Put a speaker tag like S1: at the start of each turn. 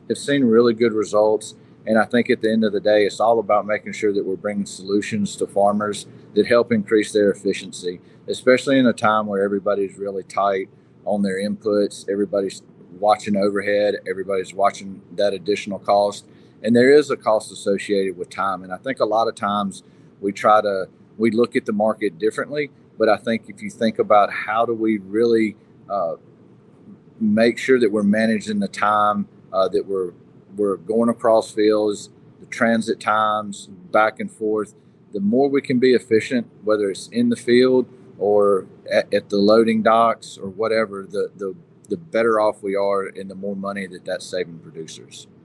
S1: have seen really good results. And I think at the end of the day, it's all about making sure that we're bringing solutions to farmers that help increase their efficiency, especially in a time where everybody's really tight on their inputs. Everybody's watching overhead, everybody's watching that additional cost. And there is a cost associated with time. And I think a lot of times we try to, we look at the market differently. But I think if you think about how do we really make sure that we're managing the time that we're going across fields, the transit times back and forth. The more we can be efficient, whether it's in the field or at the loading docks or whatever, the better off we are, and the more money that that's saving producers.